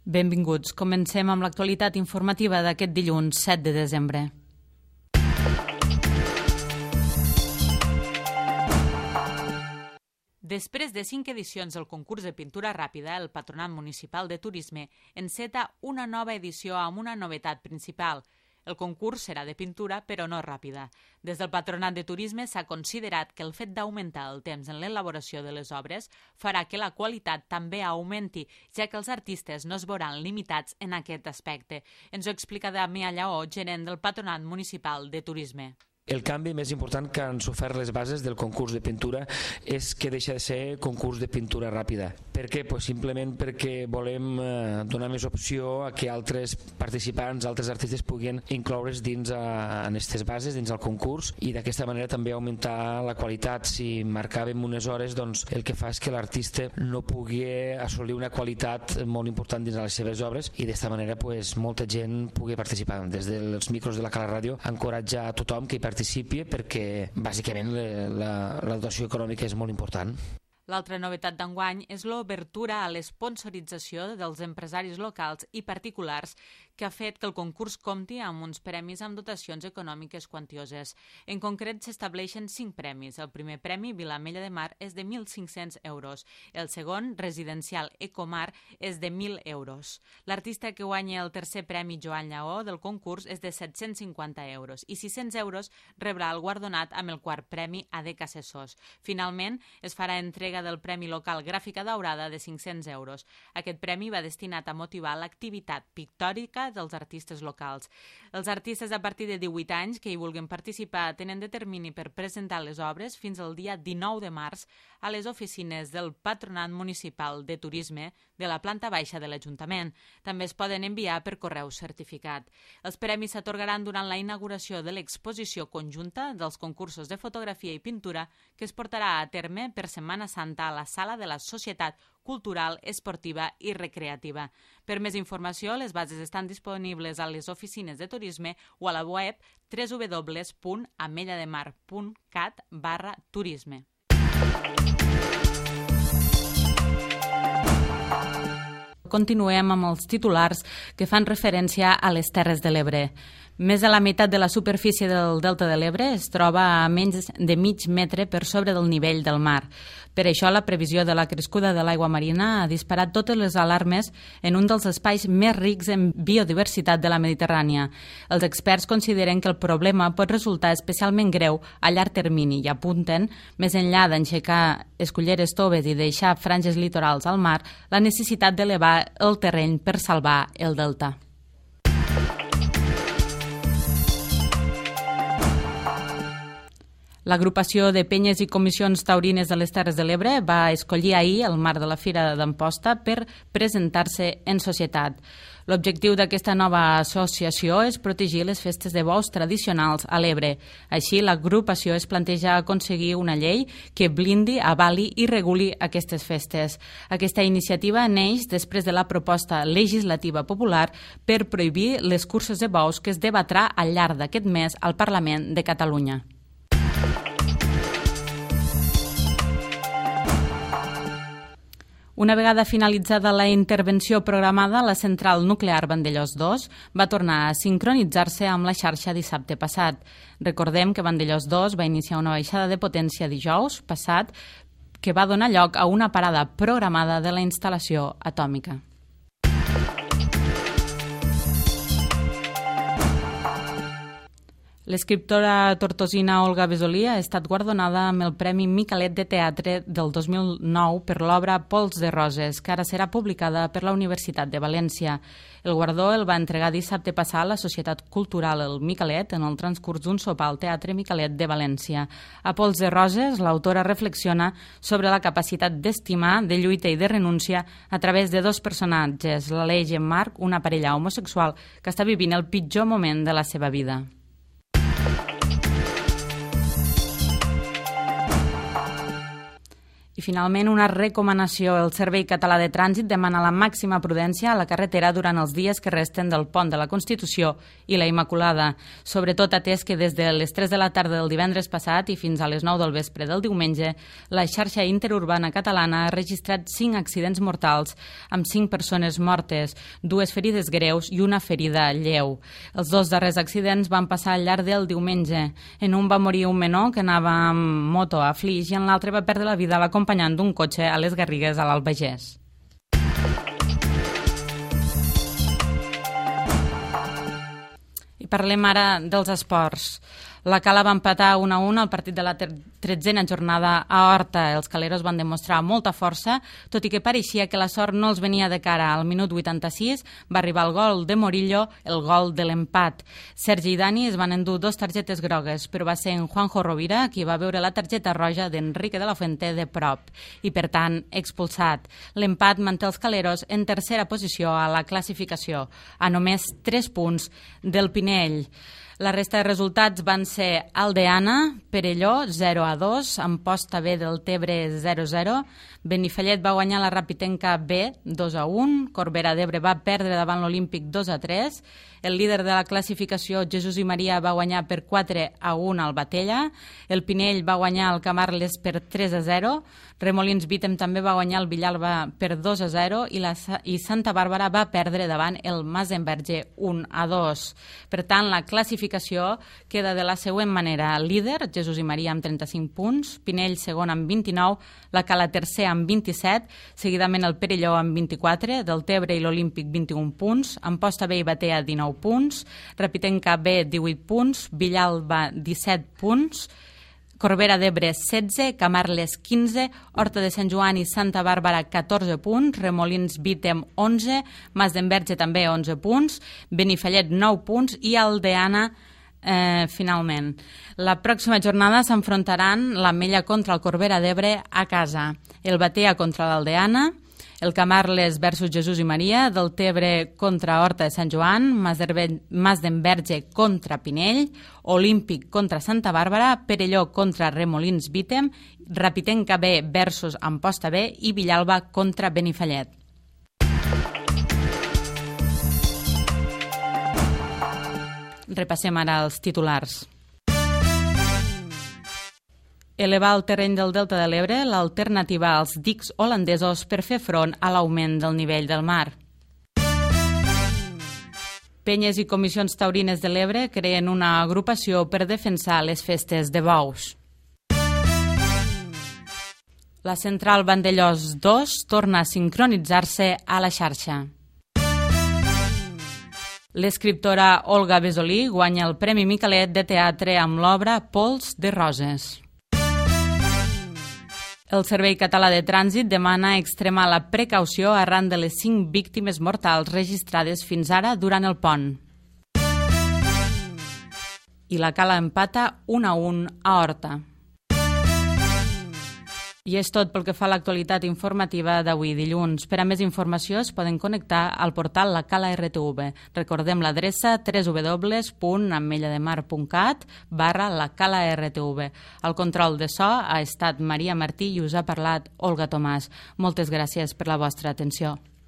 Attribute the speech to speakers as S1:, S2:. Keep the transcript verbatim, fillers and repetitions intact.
S1: Benvinguts. Comencem amb l'actualitat informativa d'aquest dilluns set de desembre. Després de cinc edicions del concurs de pintura ràpida, el Patronat Municipal de Turisme enceta una nova edició amb una novetat principal. El concurs serà de pintura, però no ràpida. Des del Patronat de Turisme s'ha considerat que el fet d'augmentar el temps en l'elaboració de les obres farà que la qualitat també augmenti, ja que els artistes no es veuran limitats en aquest aspecte. Ens ho explica Damià Lleó, gerent del Patronat Municipal de Turisme.
S2: El canvi més important que han sofert les bases del concurs de pintura és que deixa de ser concurs de pintura ràpida. Per què? Pues simplement perquè volem eh, donar més opció a que altres participants, altres artistes puguin incloure's dins a, en aquestes bases, dins el concurs, i d'aquesta manera també augmentar la qualitat. Si marcàvem unes hores, doncs el que fa és que l'artista no pugui assolir una qualitat molt important dins de les seves obres, i d'esta manera pues, molta gent pugui participar. Des dels micros de la Cala Ràdio encoratja a tothom que hi participi participi perquè bàsicament la, la dotació econòmica és molt important.
S1: L'altra novetat d'enguany és l'obertura a l'esponsorització dels empresaris locals i particulars, que ha fet que el concurs compti amb uns premis amb dotacions econòmiques quantioses. En concret, s'estableixen cinc premis. El primer premi, Vilamella de Mar, és de mil cinc-cents euros. El segon, Residencial Ecomar, és de mil euros. L'artista que guanya el tercer premi, Joan Lleó, del concurs, és de set-cents cinquanta euros. I sis-cents euros rebrà el guardonat amb el quart premi A D C Assessors. Finalment, es farà entrega del Premi Local Gràfica Daurada de cinc-cents euros. Aquest premi va destinat a motivar l'activitat pictòrica dels artistes locals. Els artistes a partir de divuit anys que hi vulguin participar tenen de termini per presentar les obres fins al dia dinou de març a les oficines del Patronat Municipal de Turisme de la planta baixa de l'Ajuntament. També es poden enviar per correu certificat. Els premis s'atorgaran durant la inauguració de l'exposició conjunta dels concursos de fotografia i pintura que es portarà a terme per Setmana Santa a la Sala de la Societat Cultural, Esportiva i Recreativa. Per més informació, les bases estan disponibles a les oficines de turisme o a la web w w w punt amellademar punt cat barra turisme. Continuem amb els titulars que fan referència a les Terres de l'Ebre. Més de la meitat de la superfície del Delta de l'Ebre es troba a menys de mig metre per sobre del nivell del mar. Per això, la previsió de la crescuda de l'aigua marina ha disparat totes les alarmes en un dels espais més rics en biodiversitat de la Mediterrània. Els experts consideren que el problema pot resultar especialment greu a llarg termini i apunten, més enllà d'enxecar esculleres toves i deixar franges litorals al mar, la necessitat d'elevar el terreny per salvar el delta. L'agrupació de penyes i comissions taurines de les Terres de l'Ebre va escollir ahir el marc de la Fira d'Amposta per presentar-se en societat. L'objectiu d'aquesta nova associació és protegir les festes de bous tradicionals a l'Ebre. Així, l'agrupació es planteja aconseguir una llei que blindi, avali i reguli aquestes festes. Aquesta iniciativa neix després de la proposta legislativa popular per prohibir les curses de bous que es debatrà al llarg d'aquest mes al Parlament de Catalunya. Una vegada finalitzada la intervenció programada, la central nuclear Vandellòs dos va tornar a sincronitzar-se amb la xarxa dissabte passat. Recordem que Vandellòs dos va iniciar una baixada de potència dijous passat que va donar lloc a una parada programada de la instal·lació atòmica. L'escriptora tortosina Olga Besolí ha estat guardonada amb el Premi Micalet de Teatre del dos mil nou per l'obra Pols de Roses, que ara serà publicada per la Universitat de València. El guardó el va entregar dissabte passat a la Societat Cultural El Micalet en el transcurs d'un sopar al Teatre Micalet de València. A Pols de Roses, l'autora reflexiona sobre la capacitat d'estimar, de lluita i de renúncia a través de dos personatges, l'Aleix i en Marc, una parella homosexual que està vivint el pitjor moment de la seva vida. I finalment, una recomanació. El Servei Català de Trànsit demana la màxima prudència a la carretera durant els dies que resten del Pont de la Constitució i la Immaculada, sobretot atès que des de les tres de la tarda del divendres passat i fins a les nou del vespre del diumenge, la xarxa interurbana catalana ha registrat cinc accidents mortals, amb cinc persones mortes, dues ferides greus i una ferida lleu. Els dos darrers accidents van passar al llarg del diumenge. En un va morir un menor que anava amb moto a Flix i en l'altre va perdre la vida a l'acompanyant d'un cotxe a les Garrigues, a l'Albagés. I parlem ara dels esports. La Cala va empatar un a un al partit de la tretzena jornada a Horta. Els caleros van demostrar molta força, tot i que pareixia que la sort no els venia de cara. Al minut vuitanta-sis va arribar el gol de Morillo, el gol de l'empat. Sergi i Dani es van endur dos targetes grogues, però va ser en Juanjo Rovira qui va veure la targeta roja d'Enrique de la Fuente de prop i, per tant, expulsat. L'empat manté els caleros en tercera posició a la classificació, a només tres punts del Pinell. La resta de resultats van ser Aldeana, Perelló, zero a dos, Amposta B del Tebre, zero a zero, Benifallet va guanyar la Rapitenca B, dos a un, Corbera d'Ebre va perdre davant l'Olímpic, dos a tres, el líder de la classificació, Jesús i Maria, va guanyar per quatre a un al Batella, el Pinell va guanyar el Camarles per tres a zero, Remolins Vítem també va guanyar el Villalba per dos a zero i, la, i Santa Bàrbara va perdre davant el Masenverge un a dos. Per tant, la classificació queda de la següent manera. Líder, Jesús i Maria amb trenta-cinc punts, Pinell segon amb vint-i-nou, la Cala tercer amb vint-i-set, seguidament el Perelló amb vint-i-quatre, del Tebre i l'Olímpic vint-i-un punts, Amposta B i Batea dinou punts, Rapitenca B divuit punts, Villalba disset punts, Corbera d'Ebre setze, Camarles quinze, Horta de Sant Joan i Santa Bàrbara catorze punts, Remolins Vítem onze, Mas d'Enverge també onze punts, Benifallet nou punts i Aldeana eh, finalment. La pròxima jornada s'enfrontaran l'Ametlla contra el Corbera d'Ebre a casa, el Batea contra l'Aldeana, el Camarles versus Jesús i Maria, del Tebre contra Horta de Sant Joan, Mas d'Enverge contra Pinell, Olímpic contra Santa Bàrbara, Perelló contra Remolins Vítem, Rapitenca B versus Amposta B i Villalba contra Benifallet. Repassem ara els titulars. Elevar el terreny del Delta de l'Ebre, l'alternativa als dics holandesos per fer front a l'augment del nivell del mar. Penyes i comissions taurines de l'Ebre creen una agrupació per defensar les festes de bous. La central Vandellós dos torna a sincronitzar-se a la xarxa. L'escriptora Olga Besolí guanya el Premi Micalet de Teatre amb l'obra Pols de Roses. El Servei Català de Trànsit demana extremar la precaució arran de les cinc víctimes mortals registrades fins ara durant el pont. I la Cala empata un a un a Horta. I és tot pel que fa a l'actualitat informativa d'avui dilluns. Per a més informació es poden connectar al portal La Cala R T V. Recordem l'adreça w w w punt ametlla-de-mar punt cat barra La Cala R T V. El control de so ha estat Maria Martí i us ha parlat Olga Tomàs. Moltes gràcies per la vostra atenció.